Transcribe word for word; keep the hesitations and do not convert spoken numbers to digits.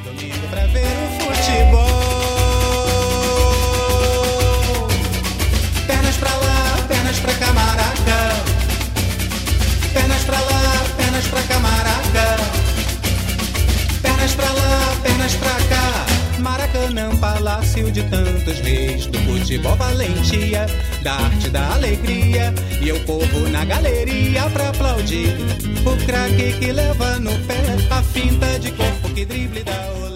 domingo pra ver o futebol. Pernas pra lá, pernas pra cá, maraca. Pernas pra lá, pernas pra cá, maraca. Pernas pra lá, pernas pra cá. Maracanã, palácio de tantos reis. Do futebol, valentia, da arte, da alegria. E eu corro na galeria pra aplaudir o craque que leva no pé a finta de corpo que drible da outra.